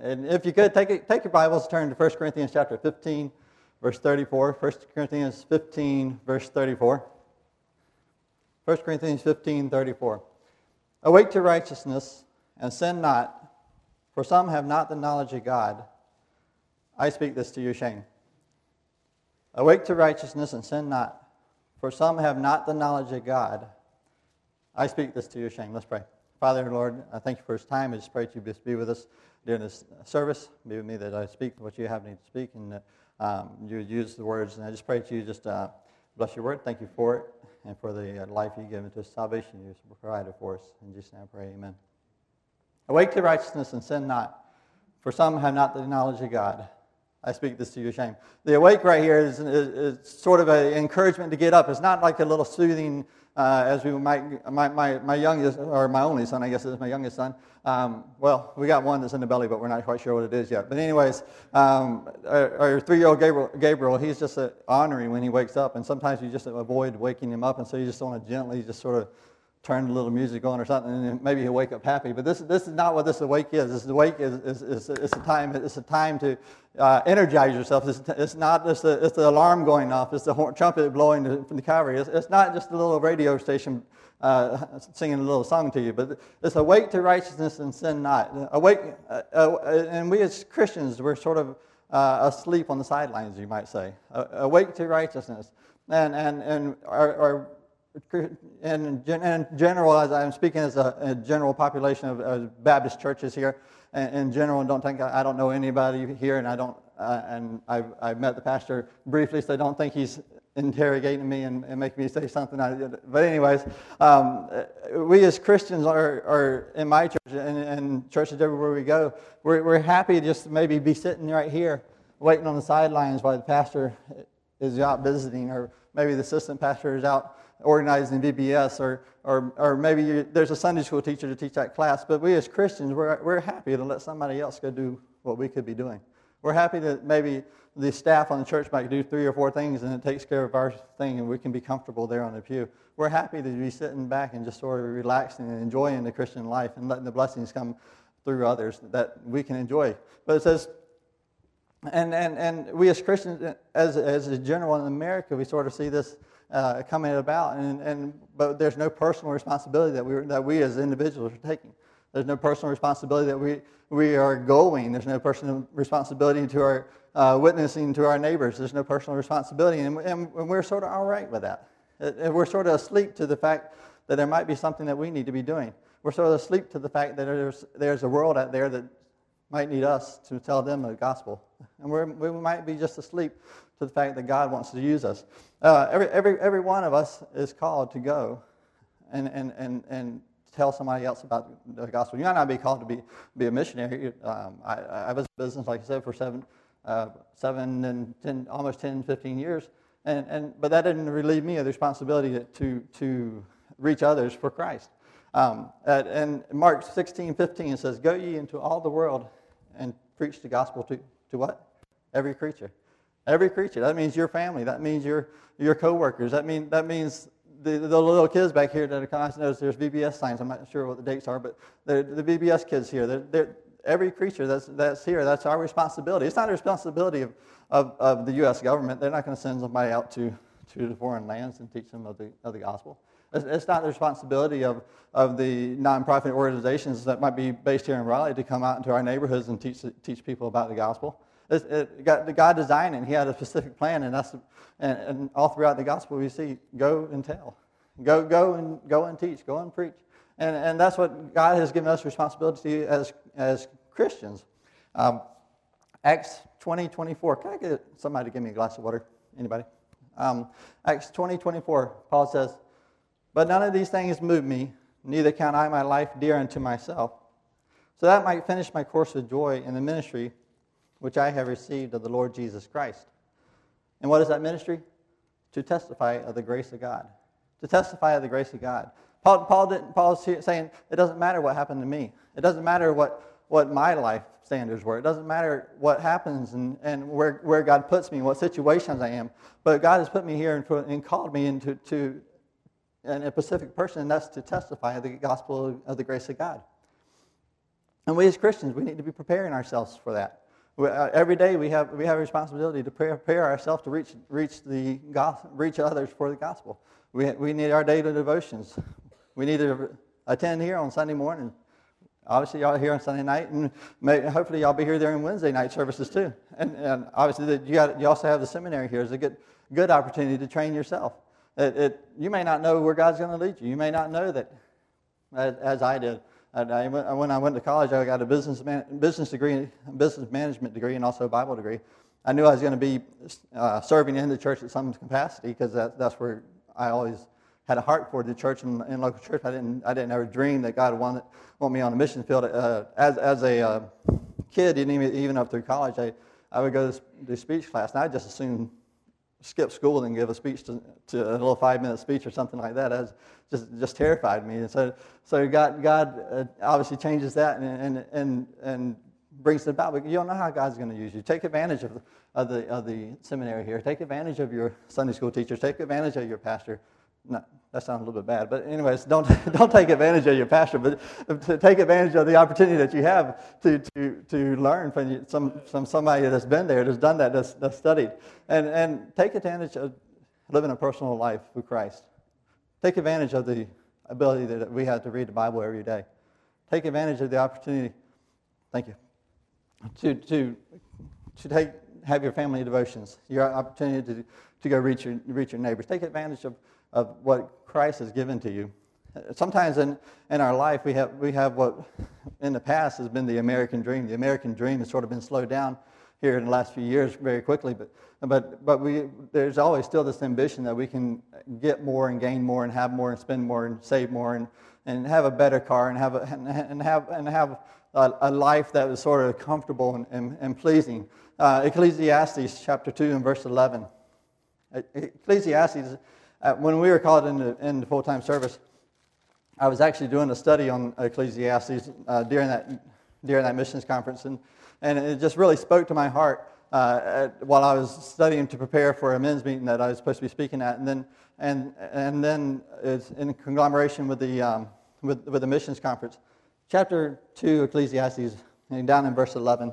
And if you could, take your Bibles, turn to 1 Corinthians chapter 15, verse 34. 1 Corinthians 15, verse 34. 1 Corinthians 15, 34. Awake to righteousness, and sin not, for some have not the knowledge of God. I speak this to your shame. Awake to righteousness, and sin not, for some have not the knowledge of God. I speak this to your shame. Let's pray. Father, Lord, I thank you for this time. I just pray that you just be with us during this service. Be with me that I speak what you have me to speak, and that you use the words. And I just pray that you just bless your word. Thank you for it, and for the life you've given to us, salvation you provided for us. In Jesus' name I pray, amen. Awake to righteousness and sin not, for some have not the knowledge of God. I speak this to your shame. The awake right here is sort of an encouragement to get up. It's not like a little soothing, as we might, my youngest, or my only son, I guess is my youngest son. Well, we got one that's in the belly, but we're not quite sure what it is yet. But anyways, our 3-year-old Gabriel, he's just honoring when he wakes up, and sometimes you just avoid waking him up, and so you just want to gently just sort of turn a little music on or something, and maybe he'll wake up happy. But this is not what this awake is. This awake is a time to energize yourself. It's not just it's the alarm going off. It's the trumpet blowing from the Calvary. It's not just a little radio station singing a little song to you. But it's awake to righteousness and sin not. Awake, and we as Christians, we're sort of asleep on the sidelines, you might say. Awake to righteousness, and our in general, as I'm speaking as a general population of Baptist churches here, in general, and don't think I don't know anybody here, and I don't, and I've met the pastor briefly, so I don't think he's interrogating me and making me say something. But anyways, we as Christians are in my church and churches everywhere we go, we're happy just to maybe be sitting right here, waiting on the sidelines while the pastor is out visiting, or maybe the assistant pastor is out organizing VBS, or maybe there's a Sunday school teacher to teach that class. But we as Christians, we're happy to let somebody else go do what we could be doing. We're happy that maybe the staff on the church might do 3 or 4 things, and it takes care of our thing, and we can be comfortable there on the pew. We're happy to be sitting back and just sort of relaxing and enjoying the Christian life and letting the blessings come through others that we can enjoy. But it says, and we as Christians, as a general in America, we sort of see this coming about, but there's no personal responsibility that we as individuals are taking. There's no personal responsibility that we are going. There's no personal responsibility to our witnessing to our neighbors. There's no personal responsibility, and we're sort of all right with that. And we're sort of asleep to the fact that there might be something that we need to be doing. We're sort of asleep to the fact that there's a world out there that might need us to tell them the gospel, and we might be just asleep to the fact that God wants to use us. Every one of us is called to go and tell somebody else about the gospel. You might not be called to be a missionary. I was in business, like I said, for 7 and 10, almost 10, 15 years, but that didn't relieve me of the responsibility to reach others for Christ. And Mark 16:15 it says, "Go ye into all the world and preach the gospel to what? Every creature." Every creature. That means your family. That means your co-workers. That means the little kids back here that are coming. I notice there's VBS signs. I'm not sure what the dates are, but the VBS kids here. They're every creature that's here. That's our responsibility. It's not the responsibility of the U.S. government. They're not going to send somebody out to the foreign lands and teach them of the gospel. It's not the responsibility of the nonprofit organizations that might be based here in Raleigh to come out into our neighborhoods and teach people about the gospel. God designed it. He had a specific plan, and all throughout the gospel we see, go and tell, go and teach, go and preach, and that's what God has given us responsibility as Christians. Acts 20:24. Can I get somebody to give me a glass of water? Anybody? Acts 20:24. Paul says, "But none of these things move me, neither count I my life dear unto myself, so that I might finish my course with joy in the ministry which I have received of the Lord Jesus Christ." And what is that ministry? To testify of the grace of God. To testify of the grace of God. Paul's saying, it doesn't matter what happened to me. It doesn't matter what my life standards were. It doesn't matter what happens and where God puts me, what situations I am. But God has put me here and called me into a specific person, and that's to testify of the gospel of the grace of God. And we as Christians, we need to be preparing ourselves for that. Every day we have a responsibility to prepare ourselves to reach others for the gospel. We need our daily devotions. We need to attend here on Sunday morning. Obviously, y'all are here on Sunday night, and hopefully y'all be here during Wednesday night services too. And obviously, you also have the seminary here as a good opportunity to train yourself. You may not know where God's going to lead you. You may not know that, as I did. When I went to college, I got a business degree, business management degree, and also a Bible degree. I knew I was going to be serving in the church at some capacity because that's where I always had a heart for the church and local church. I didn't ever dream that God would want me on the mission field. As a kid, even up through college, I would go to speech class, and I just assumed skip school and give a speech to a little 5-minute speech or something like that. That just terrified me. And so God obviously changes that and brings it about. But you don't know how God's going to use you. Take advantage of the seminary here. Take advantage of your Sunday school teachers. Take advantage of your pastor. No, that sounds a little bit bad. But anyways, don't take advantage of your pastor, but to take advantage of the opportunity that you have to learn from somebody that's been there, that's done that, that's studied, and take advantage of living a personal life with Christ. Take advantage of the ability that we have to read the Bible every day. Take advantage of the opportunity. Thank you. To have your family devotions, your opportunity to go reach your neighbors. Take advantage of what Christ has given to you. Sometimes in our life we have what in the past has been the American dream. The American dream has sort of been slowed down here in the last few years very quickly, but there's always still this ambition that we can get more and gain more and have more and spend more and save more and have a better car and have a life that is sort of comfortable and pleasing. Ecclesiastes chapter 2 and verse 11. Ecclesiastes. When we were called into full-time service, I was actually doing a study on Ecclesiastes during that missions conference, and it just really spoke to my heart while I was studying to prepare for a men's meeting that I was supposed to be speaking at, and then it's in conglomeration with the missions conference. Chapter 2, Ecclesiastes, and down in verse 11.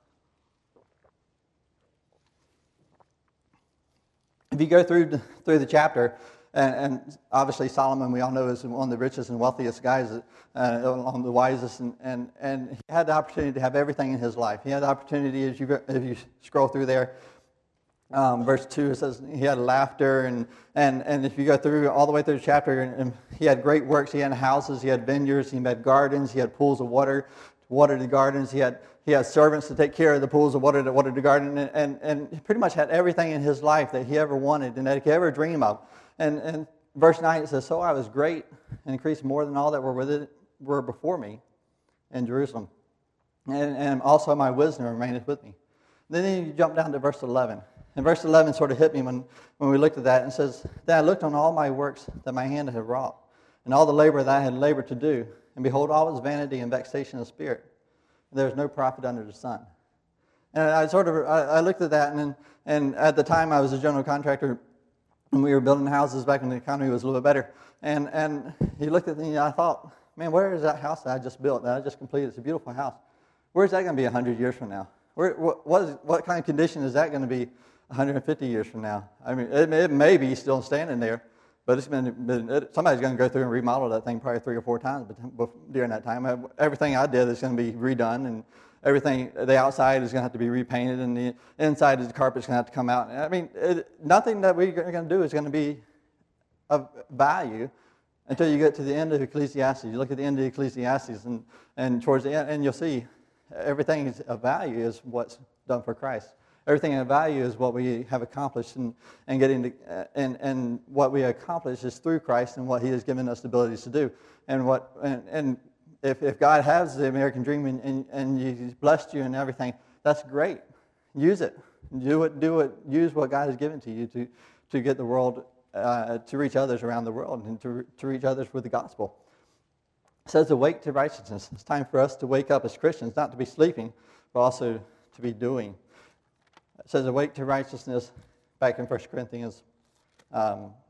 If you go through the chapter, and obviously Solomon, we all know, is one of the richest and wealthiest guys, one the wisest, and he had the opportunity to have everything in his life. He had the opportunity, if you scroll through there, verse 2, it says he had laughter, and if you go through all the way through the chapter, and he had great works. He had houses, he had vineyards, he had gardens, he had pools of water to water the gardens. He had servants to take care of the pools of water to water the garden, and he pretty much had everything in his life that he ever wanted and that he could ever dream of. And verse 9, it says, "So I was great and increased more than all that were before me in Jerusalem. And also my wisdom remaineth with me." Then you jump down to verse 11. And verse 11 sort of hit me when we looked at that, and it says, "Then I looked on all my works that my hand had wrought, and all the labor that I had labored to do, and behold, all was vanity and vexation of spirit. There is no profit under the sun." And I looked at that, and at the time I was a general contractor, and we were building houses back when the economy was a little bit better. And he looked at me, and I thought, man, where is that house that I just built, that I just completed? It's a beautiful house. Where's that going to be 100 years from now? What kind of condition is that going to be 150 years from now? I mean, it may be still standing there, but somebody's going to go through and remodel that thing probably 3 or 4 times during that time. Everything I did is going to be redone, and everything, the outside is going to have to be repainted, and the inside of the carpet's going to have to come out. I mean, nothing that we're going to do is going to be of value until you get to the end of Ecclesiastes. You look at the end of Ecclesiastes, and towards the end, and you'll see everything of value is what's done for Christ. Everything of value is what we have accomplished, and what we accomplish is through Christ and what He has given us the abilities to do. And if God has the American dream and He's blessed you and everything, that's great. Use it. Use what God has given to you to get the world, to reach others around the world, and to reach others with the gospel. It says, "Awake to righteousness." It's time for us to wake up as Christians, not to be sleeping, but also to be doing. It says, "Awake to righteousness," back in 1 Corinthians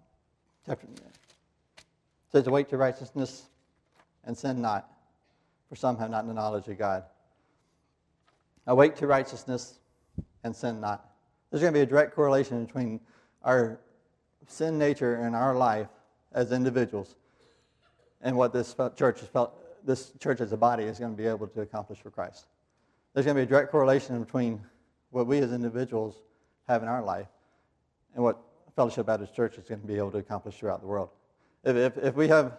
chapter. It says, "Awake to righteousness and sin not. for some have not the knowledge of God. Awake to righteousness and sin not. There's going to be a direct correlation between our sin nature and our life as individuals and what this church as a body is going to be able to accomplish for Christ. There's going to be a direct correlation between what we as individuals have in our life and what Fellowship Baptist Church is going to be able to accomplish throughout the world. If we have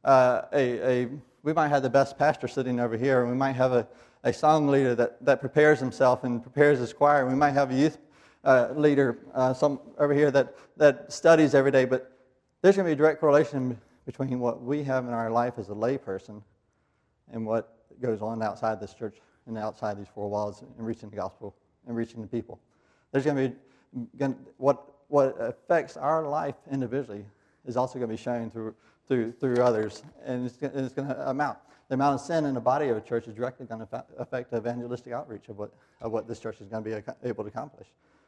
we might have the best pastor sitting over here, and we might have a song leader that prepares himself and prepares his choir. We might have a youth leader some over here that studies every day, but there's going to be a direct correlation between what we have in our life as a lay person and what goes on outside this church and outside these four walls and reaching the gospel and reaching the people. There's going to be what affects our life individually is also going to be shown through others, and it's going to amount. The amount of sin in the body of a church is directly going to affect the evangelistic outreach of what this church is going to be able to accomplish.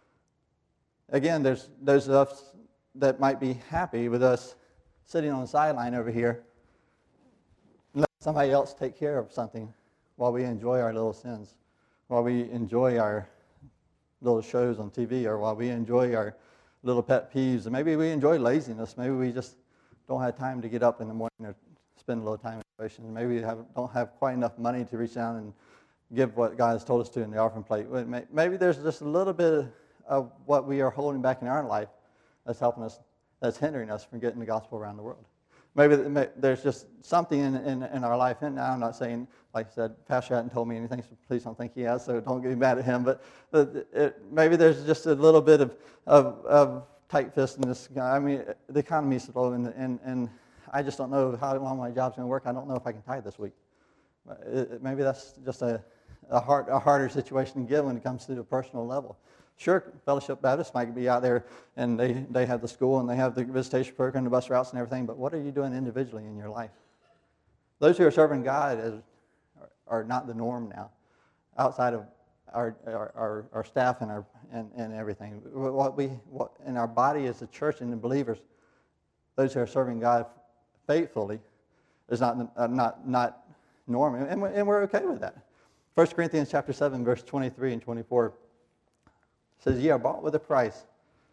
Again, there's those of us that might be happy with us sitting on the sideline over here and let somebody else take care of something while we enjoy our little sins, while we enjoy our little shows on TV, or while we enjoy our little pet peeves, and maybe we enjoy laziness. Maybe we just don't have time to get up in the morning or spend a little time in devotion. Maybe we don't have quite enough money to reach down and give what God has told us to in the offering plate. Maybe there's just a little bit of what we are holding back in our life that's helping us, that's hindering us from getting the gospel around the world. Maybe there's just something in our life, and I'm not saying, like I said, Pastor hadn't told me anything, so please don't think he has, so don't get mad at him, but maybe there's just a little bit of tight-fistedness. I mean, the economy is slow, and I just don't know how long my job's going to work. I don't know if I can tithe this week. Maybe that's just a harder situation to give when it comes to a personal level. Sure, Fellowship Baptist might be out there, and they have the school, and they have the visitation program, the bus routes, and everything, but what are you doing individually in your life? Those who are serving God are not the norm now, outside of our staff and everything. What in our body as a church and the believers, those who are serving God faithfully is not norm, and we're okay with that. 1 Corinthians chapter 7, verse 23 and 24 says, "Ye are bought with a price.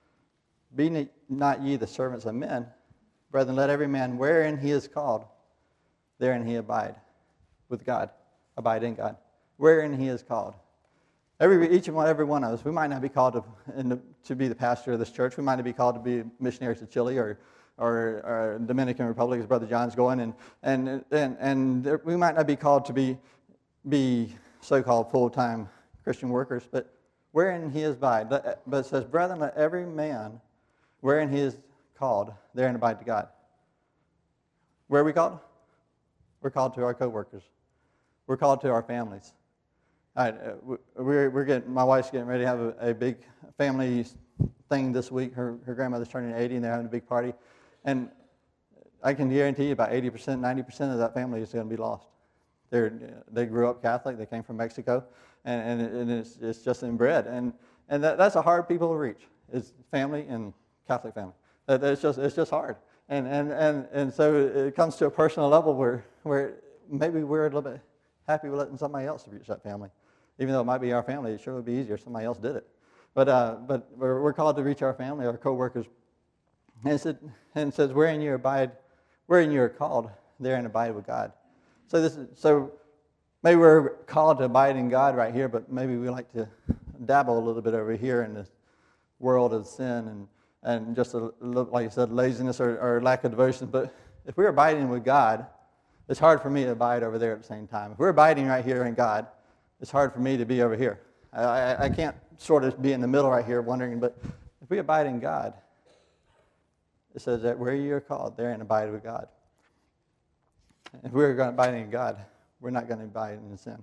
Be not ye the servants of men. Brethren, let every man wherein he is called, therein he abide with God, abide in God, wherein he is called." Every one of us, we might not be called to be the pastor of this church. We might not be called to be missionaries to Chile or Dominican Republic, as Brother John's going, and we might not be called to be so-called full-time Christian workers, but wherein he is abide. But it says, "Brethren, let every man wherein he is called, therein abide to God." Where are we called? We're called to our co-workers. We're called to our families. All right, my wife's getting ready to have a big family thing this week. Her grandmother's turning 80, and they're having a big party. And I can guarantee you about 80%, 90% of that family is going to be lost. They grew up Catholic. They came from Mexico, and it's just inbred. And that's a hard people to reach. It's family and Catholic family. It's just hard. And so it comes to a personal level where maybe we're a little bit happy with letting somebody else reach that family. Even though it might be our family, it sure would be easier if somebody else did it. But we're called to reach our family, our co-workers. And it says, "Wherein you abide, wherein you are called, therein abide with God." So maybe we're called to abide in God right here, but maybe we like to dabble a little bit over here in this world of sin and just like you said, laziness or lack of devotion. But if we're abiding with God, it's hard for me to abide over there at the same time. If we're abiding right here in God, it's hard for me to be over here. I can't sort of be in the middle right here wondering, but if we abide in God, it says that where you are called, therein abide with God. If we're going to abide in God, we're not going to abide in sin.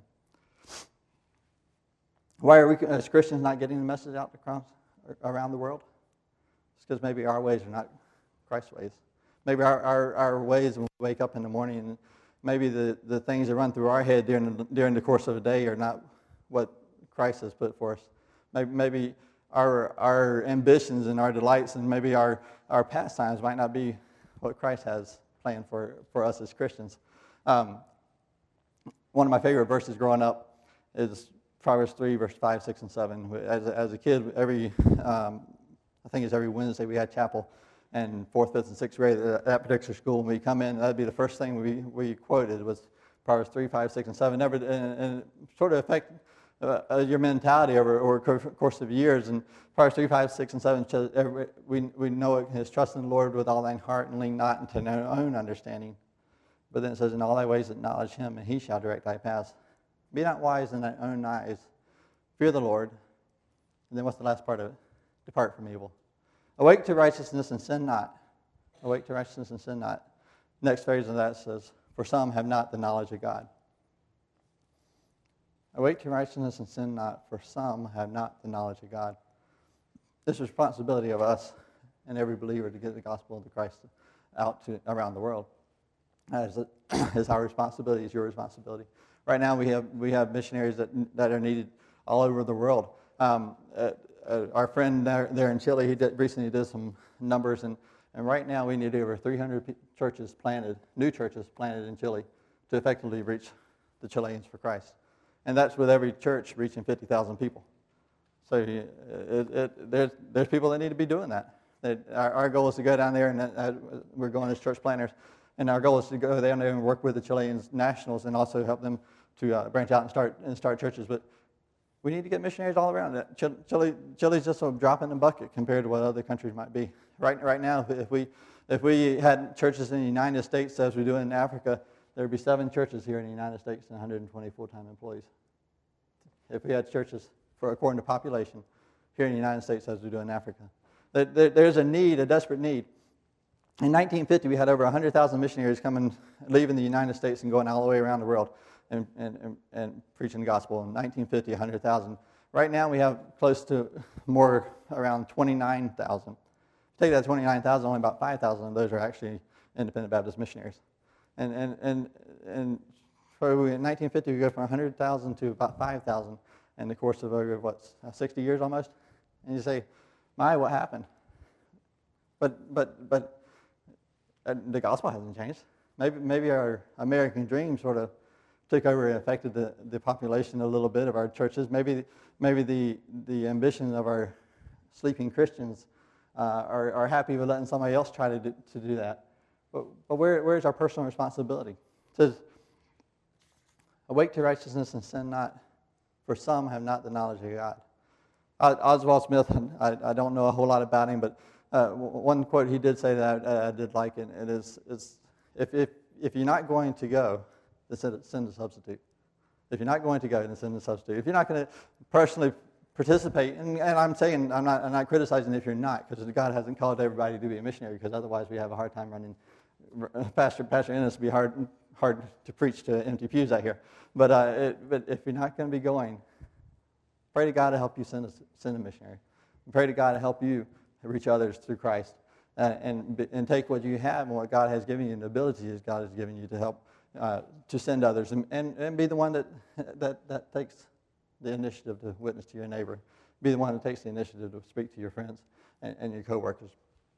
Why are we as Christians not getting the message out around the world? It's because maybe our ways are not Christ's ways. Maybe our ways when we wake up in the morning, and maybe the things that run through our head during the course of the day are not what Christ has put for us. Maybe our ambitions and our delights and maybe our pastimes might not be what Christ has planned for us as Christians. One of my favorite verses growing up is Proverbs 3, verse 5, 6, and 7. As a kid, I think it's every Wednesday we had chapel, and 4th, 5th, and 6th grade at that particular school. When we come in, that'd be the first thing we quoted was Proverbs 3, 5, 6, and 7. And it sort of affect your mentality over a course of years. And Proverbs 3, 5, 6, and 7, we know it is trust in the Lord with all thine heart and lean not into thine own understanding. But then it says, in all thy ways acknowledge him, and he shall direct thy paths. Be not wise in thine own eyes. Fear the Lord. And then what's the last part of it? Depart from evil. Awake to righteousness and sin not. Awake to righteousness and sin not. Next phrase of that says, for some have not the knowledge of God. Awake to righteousness and sin not, for some have not the knowledge of God. This is the responsibility of us and every believer to get the gospel of Christ out to around the world. That is our responsibility, is your responsibility. Right now we have missionaries that are needed all over the world. Our friend there in Chile, he recently did some numbers, and right now we need over 300 new churches planted in Chile to effectively reach the Chileans for Christ. And that's with every church reaching 50,000 people. So there's people that need to be doing that. Our goal is to go down there, and we're going as church planners, and our goal is to go down there and work with the Chilean nationals and also help them to branch out and start churches. But we need to get missionaries all around. Chile's just a drop in the bucket compared to what other countries might be. Right now, if we had churches in the United States as we do in Africa, there would be 7 churches here in the United States and 120 full-time employees. If we had churches according to population here in the United States as we do in Africa. There's a desperate need. In 1950, we had over 100,000 missionaries leaving the United States and going all the way around the world and preaching the gospel. In 1950, 100,000. Right now, we have close to around 29,000. Take that 29,000, only about 5,000 of those are actually independent Baptist missionaries. And in 1950, we go from 100,000 to about 5,000 in the course of over, 60 years almost? And you say, what happened? But the gospel hasn't changed. Maybe our American dream sort of took over and affected the population a little bit of our churches. Maybe the ambition of our sleeping Christians are happy with letting somebody else try to do that. But where is our personal responsibility? It says, awake to righteousness and sin not, for some have not the knowledge of God. Oswald Smith, I don't know a whole lot about him, but one quote he did say that I did like it. It is if you're not going to go, then send a substitute. If you're not going to go, then send a substitute. If you're not going to personally participate, and I'm saying I'm not criticizing if you're not, because God hasn't called everybody to be a missionary, because otherwise we have a hard time running. Pastor Ennis would be hard to preach to empty pews out here. But if you're not going to be going, pray to God to help you send a missionary. Pray to God to help you reach others through Christ, and take what you have and what God has given you and the abilities God has given you to help to send others, and be the one that takes the initiative to witness to your neighbor. Be the one that takes the initiative to speak to your friends and your coworkers.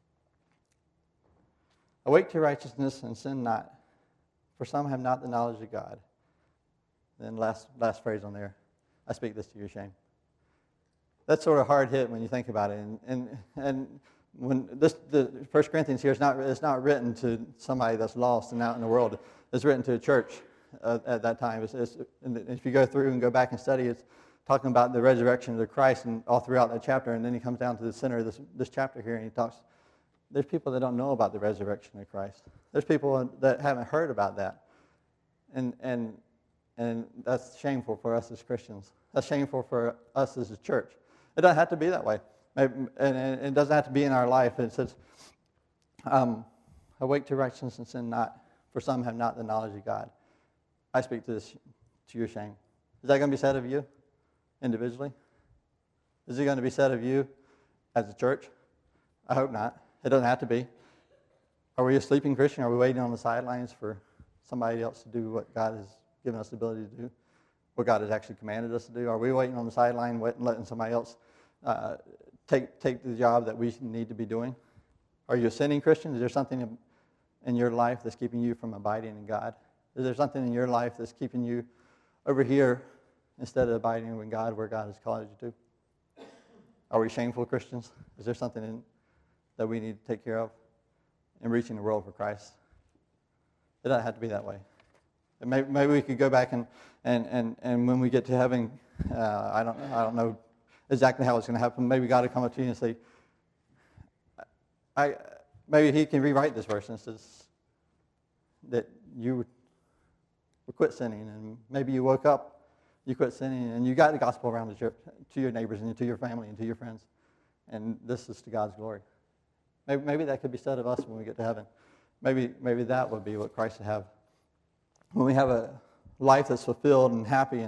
Awake to righteousness and sin not, for some have not the knowledge of God. Then last phrase on there, I speak this to your shame. That's sort of hard hit when you think about it. And when the 1 Corinthians here it's not written to somebody that's lost and out in the world. It's written to a church at that time. If you go through and go back and study, it's talking about the resurrection of Christ and all throughout that chapter. And then he comes down to the center of this chapter here, and he talks. There's people that don't know about the resurrection of Christ. There's people that haven't heard about that, and that's shameful for us as Christians. That's shameful for us as a church. It doesn't have to be that way, and it doesn't have to be in our life. It says, "Awake to righteousness and sin not, for some have not the knowledge of God." I speak to your shame. Is that going to be said of you individually? Is it going to be said of you as a church? I hope not. It doesn't have to be. Are we a sleeping Christian? Are we waiting on the sidelines for somebody else to do what God has given us the ability to do? What God has actually commanded us to do? Are we waiting on the sideline, letting somebody else take the job that we need to be doing? Are you a sinning Christian? Is there something in your life that's keeping you from abiding in God? Is there something in your life that's keeping you over here instead of abiding in God where God has called you to? Are we shameful Christians? Is there something that we need to take care of in reaching the world for Christ? It doesn't have to be that way. And maybe we could go back and when we get to heaven, I don't know exactly how it's going to happen. Maybe God will come up to you and say, maybe He can rewrite this verse and says that you would quit sinning, and maybe you woke up, you quit sinning, and you got the gospel around to your neighbors and to your family and to your friends, and this is to God's glory. Maybe that could be said of us when we get to heaven. Maybe that would be what Christ would have. When we have a life that's fulfilled and happy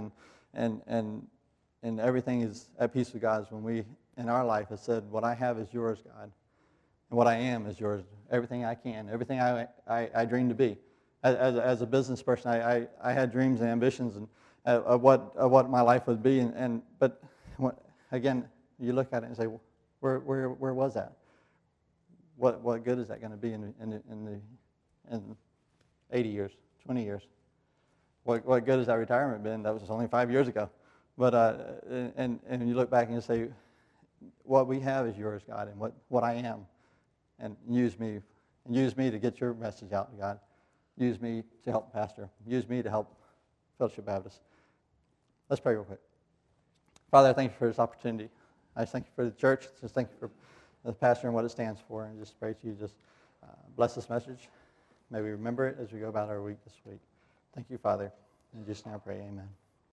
and everything is at peace with God, is when we, in our life, have said, what I have is yours, God, and what I am is yours. Everything I can, everything I dream to be. As a business person, I had dreams and ambitions of what my life would be, but again, you look at it and say, where was that? What good is that going to be in 80 years, 20 years? What good has that retirement been? That was only 5 years ago. But and you look back and you say, what we have is yours, God, and what I am, and use me to get your message out to God. Use me to help pastor. Use me to help Fellowship Baptist. Let's pray real quick. Father, I thank you for this opportunity. I just thank you for the church. Just thank you for the pastor and what it stands for, and just pray that you just bless this message. May we remember it as we go about our week this week. Thank you, Father. In Jesus' name I pray, amen.